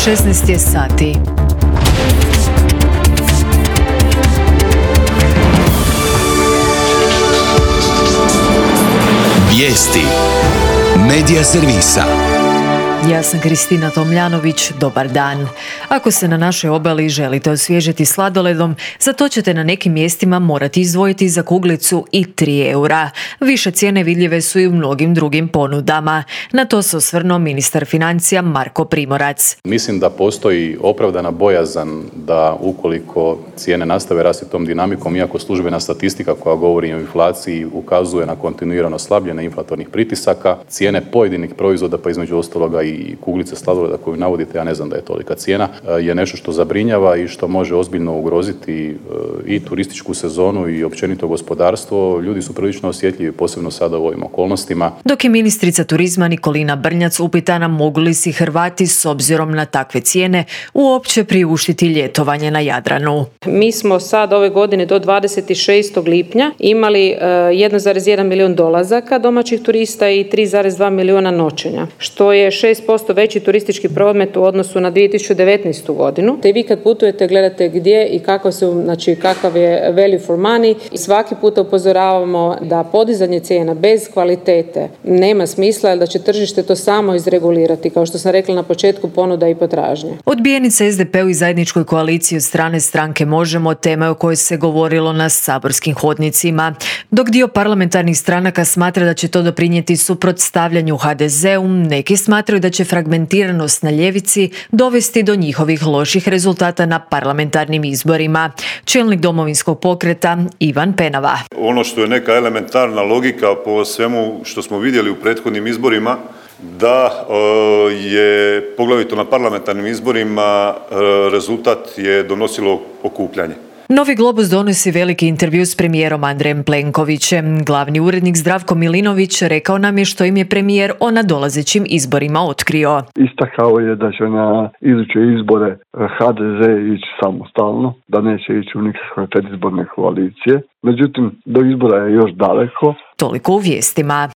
16 je sati. Vijesti Medija servisa. Ja sam Kristina Tomljanović, dobar dan. Ako se na našoj obali želite osvježiti sladoledom, za to ćete na nekim mjestima morati izdvojiti za kuglicu i 3 eura. Više cijene vidljive su i u mnogim drugim ponudama. Na to se osvrnuo ministar financija Marko Primorac. Mislim da postoji opravdana bojazan da ukoliko cijene nastave rasti tom dinamikom, iako službena statistika koja govori o inflaciji ukazuje na kontinuirano slabljenje inflatornih pritisaka, cijene pojedinih proizvoda, pa između ostaloga i kuglice sladoleda koju navodite, ja ne znam da je tolika cijena, je nešto što zabrinjava i što može ozbiljno ugroziti i turističku sezonu i općenito gospodarstvo. Ljudi su prilično osjetljivi, posebno sada u ovim okolnostima. Dok je ministrica turizma Nikolina Brnjac upitana mogu li si Hrvati s obzirom na takve cijene uopće priuštiti ljetovanje na Jadranu. Mi smo sad ove godine do 26. lipnja imali 1,1 milijun dolazaka domaćih turista i 3,2 milijuna noćenja, što je 6% veći turistički promet u odnosu na 2019. godinu. Te vi kad putujete gledate gdje i kakav je value for money i svaki puta upozoravamo da podizanje cijena bez kvalitete nema smisla, jer da će tržište to samo izregulirati, kao što sam rekla na početku, ponuda i potražnje. Odbijenica SDP-u i zajedničkoj koaliciji od strane stranke Možemo tema o kojoj se govorilo na saborskim hodnicima. Dok dio parlamentarnih stranaka smatra da će to doprinijeti suprotstavljanju HDZ-u, neki smatraju da će fragmentiranost na ljevici dovesti do njihovih loših rezultata na parlamentarnim izborima. Čelnik Domovinskog pokreta Ivan Penava. Ono što je neka elementarna logika po svemu što smo vidjeli u prethodnim izborima, da je poglavito na parlamentarnim izborima rezultat je donosilo okupljanje. Novi Globus donosi veliki intervju s premijerom Andrejem Plenkovićem. Glavni urednik Zdravko Milinović rekao nam je što im je premijer o nadolazećim izborima otkrio. Istakao je da će na iduće izbore HDZ ići samostalno, da neće ići u nikakve predizborne koalicije. Međutim, do izbora je još daleko. Toliko u vijestima.